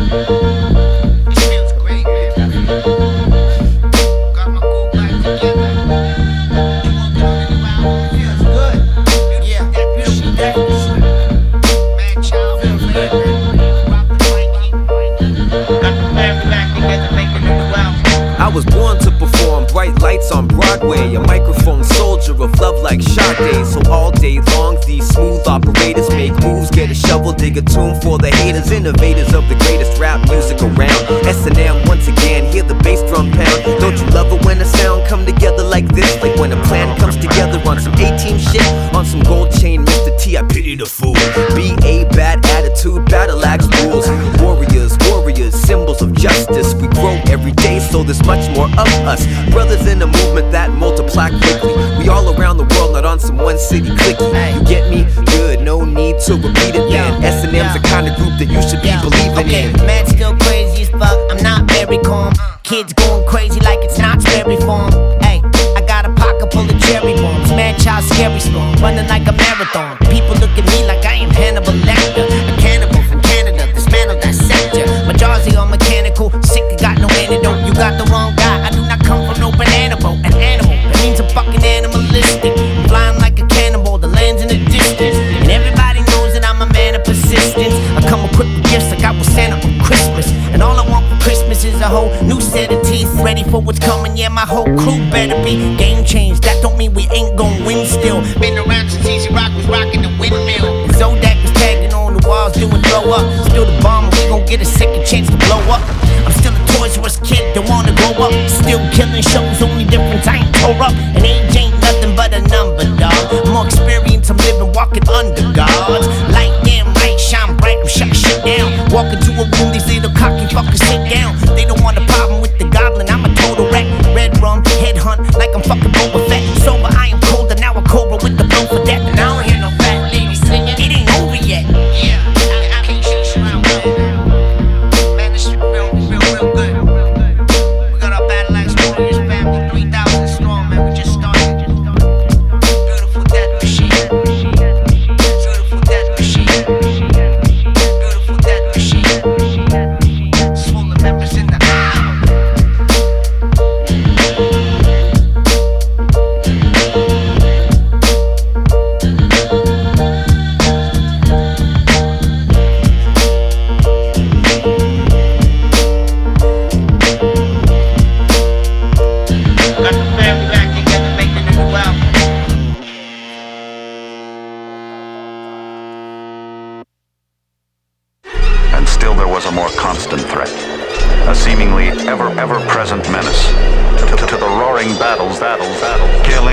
Feels great, man. Got my cool back together. Feels good. Yeah, beautiful day. Man, child, feels good. Rock the mic. Got the family back together, making a new album. I was born to perform, bright lights on Broadway, a microphone soldier of love like Sade. So all day long, these smooth operators make moves, get a shovel, dig a tune for the haters, innovators of the greatest rap music around. S&M once again, hear the bass drum pound. Don't you love it when a sound come together like this? Like when a plan comes together on some A-team shit, on some gold chain, Mr. T, I pity the fool. B.A. bad attitude, battle axe rules. Warriors, symbols of justice. We grow every day, so there's much more of us. Brothers in a movement that multiply quickly. We all around the world, not on some one city clicky. You get me? Good, no need to repeat it, man. S&M's the kind of group that you should be believing in. Man, still crazy as fuck, I'm not very calm. Kids going crazy like it's not scary for 'em. Hey, I got a pocket full of cherry bombs. Man, child, scary storm, running like a marathon. People look at me like I am Hannibal Lecter, a cannibal from Canada, dismantle that sector. My jaws are all mechanical, sick, I got no antidote. You got the wrong guy, I do not come from no banana boat. An animal, that means I'm fucking animalistic. I'm flying like a cannibal, the land's in the distance. And everybody knows that I'm a man of persistence. I come equipped with gifts like I was Santa for Christmas. And all I want for Christmas is a whole new set of teeth. Ready for what's coming, yeah, my whole crew better be. Game change, that don't mean we ain't gon' win still. Been around since Easy Rock was rocking the windmill. And Zodak was tagging on the walls, doing throw up. Still the bomber, we gon' get a second chance to blow up. I'm still a Toys R Us kid, don't wanna grow up. Still killing shows, only difference I ain't tore up. And age ain't nothing but a number, dog. More experience, I'm living, walking under gods. Light damn right, shine bright, I'm shut shit down. Walk into a room, these little cocky fuckers sit down. They don't want a problem with the goblin, I'm a total wreck. Red rum, headhunt, like I'm fucking Boba Fett. Sober, I am colder, now a cobra with the blow for death. And I don't hear no fat ladies singing, it ain't over yet. Yeah, I can't chase around, man. This shit real good. We got our battle axe warriors family, 3,000 strong, man. We just started. Beautiful death machine. Beautiful death machine. Beautiful death machine. Swollen members in the aisle. Got the family back together, making a new album. And still there was a more constant threat, a seemingly ever-present menace to the roaring battles, killing.